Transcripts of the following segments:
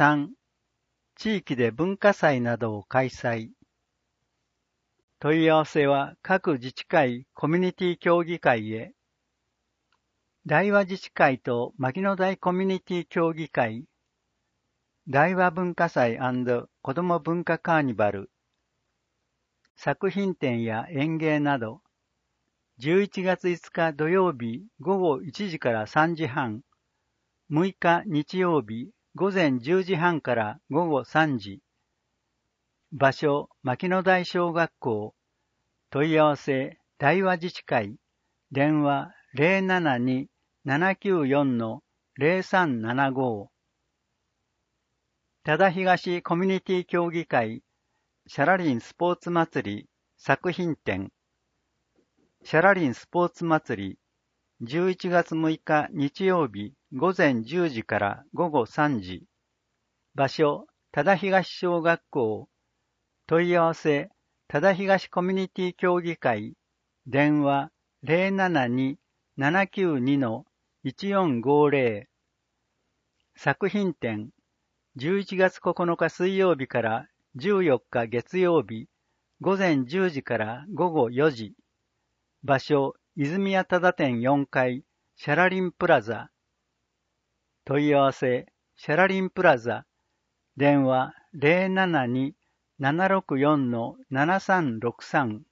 3、地域で文化祭などを開催。問い合わせは各自治会コミュニティ協議会へ。大和自治会と牧野台コミュニティ協議会、大和文化祭&子ども文化カーニバル、作品展や演芸など、11月5日土曜日午後1時から3時半、6日日曜日午前10時半から午後3時。場所、牧野台小学校。問い合わせ、大和自治会。電話072-794-0375。多田東コミュニティ協議会。シャラリンスポーツ祭り作品展。シャラリンスポーツ祭り。11月6日日曜日午前10時から午後3時。場所、多田東小学校。問い合わせ、多田東コミュニティ協議会。電話072-792-1450。作品展、11月9日水曜日から14日月曜日、午前10時から午後4時。場所、泉谷多田店4階、シャラリンプラザ。問い合わせ、シャラリンプラザ。電話072-764-7363。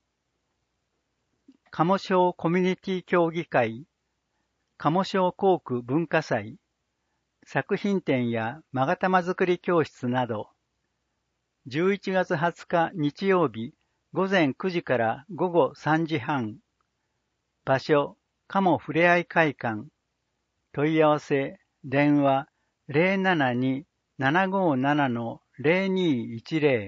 鴨庄コミュニティ協議会。鴨庄校区文化祭。作品展や勾玉作り教室など。11月20日日曜日午前9時から午後3時半。場所、鴨ふれあい会館。問い合わせ、電話072-757-0210。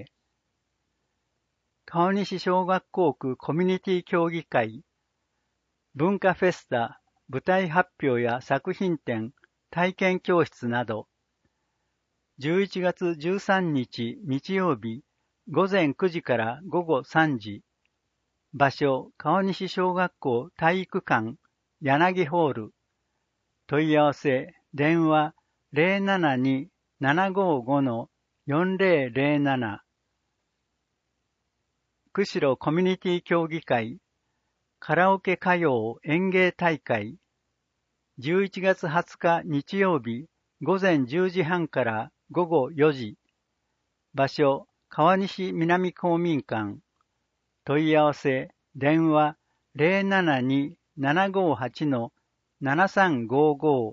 川西小学校区コミュニティ協議会。文化フェスタ、舞台発表や作品展、体験教室など。11月13日日曜日午前9時から午後3時。場所、川西小学校体育館、柳ホール。問い合わせ、電話072-755-4007。釧路コミュニティ協議会。カラオケ歌謡演芸大会。11月20日日曜日午前10時半から午後4時。場所、川西南公民館。問い合わせ、電話072-758-7355。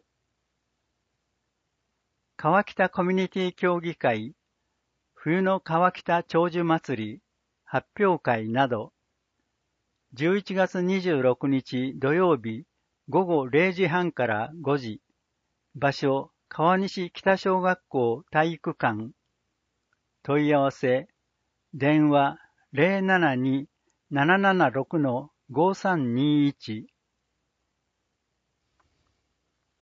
川北コミュニティ協議会。冬の川北長寿祭り、発表会など。11月26日土曜日午後0時半から5時。場所、川西北小学校体育館。問い合わせ、電話072-776-5321。